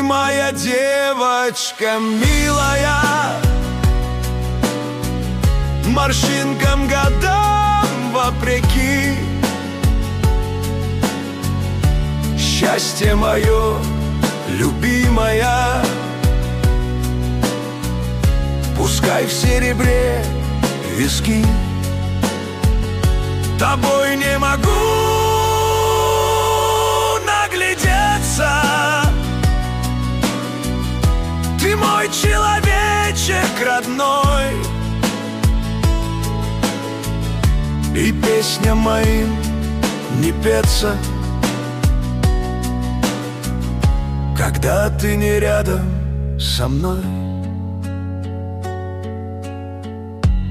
Ты моя девочка милая, морщинкам, годам вопреки. Счастье мое, любимая, пускай в серебре виски. Тобой не могу наглядеться, ты мой человечек родной, и песням моим не петься, когда ты не рядом со мной.